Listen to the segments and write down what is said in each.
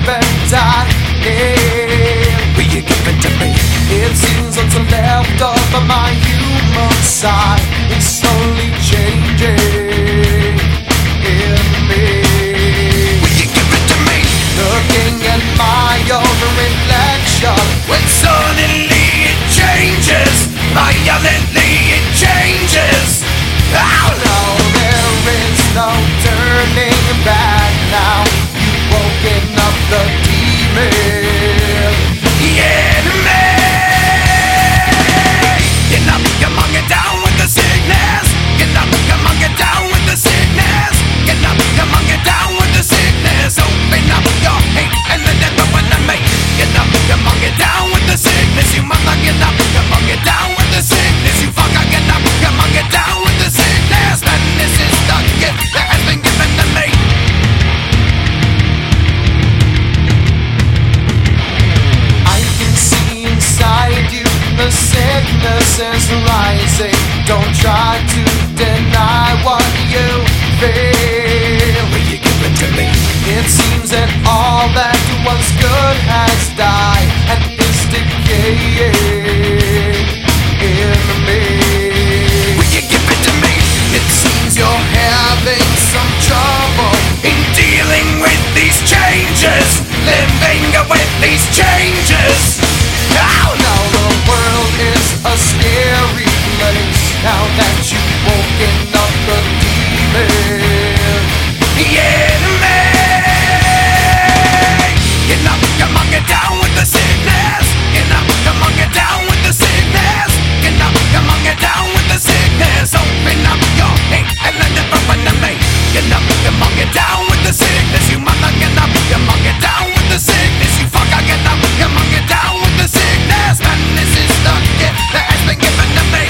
live and die. Yeah. Will you give it to me? It seems what's left of my human side is slowly changing in me. Will you give it to me? Looking at my own reflection, when suddenly it changes, violently it changes. Oh no, there is no turning back now. You've woken up the demon in me. Get up, come on, get down with the sickness. Get up, come on, get down with the sickness. Get up, come on, get down with the sickness. Open up your hate and let it go into me. Get up, come on, get down with the sickness. You mother, get up, come on, get down with the sickness. You fucker, get up, come on, get down with the sickness. And this is the gift that has been given to me. I can see inside you the sickness is rising. Don't try to deny what you feel. Will you give it to me? It seems that all that was good has died and is decaying in me. Will you give it to me? It seems you're having some trouble in dealing with these changes, living with these changes. Oh no, the world is a scary place now that you've woken up the demon in me. Get up, come on, get down with the sickness. Get up, come on, get down with the sickness. Get up, come on, get down with the sickness. Open up your hate and let it open to me. Get up, come on, get down with the sickness. You mother, get up, come on, get down with the sickness. You fucker, get up, come on, get down with the sickness. And this is the gift that has been given to me.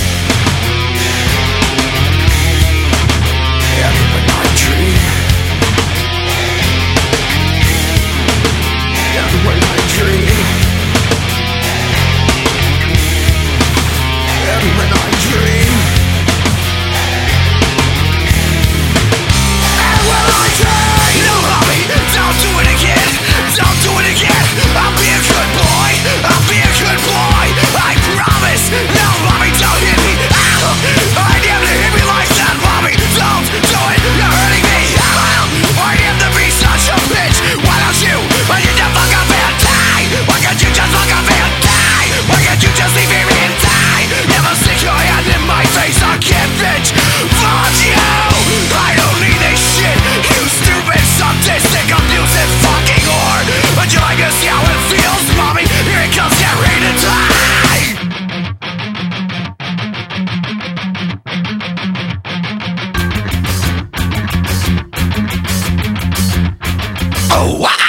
And when I dream, and when I dream, and when I dream, and when I dream. No, mommy, don't do it again. Don't do it again. I'll be a good boy. I'll be a good boy. I promise. No, mommy, don't hit me. I never hit me like that, mommy. Don't do it. You're hurting me. I am to be such a bitch. Why don't you? Why can't you fuck up and die? Why can't you just fuck up and die? Why can't you just leave me and die? Never stick your hand in my face again, bitch. Fuck you. I don't need this shit. You stupid, sadistic, abusive fucking whore. Would you like to see how it feels, mommy? Here it comes, get ready to die. Oh, wow.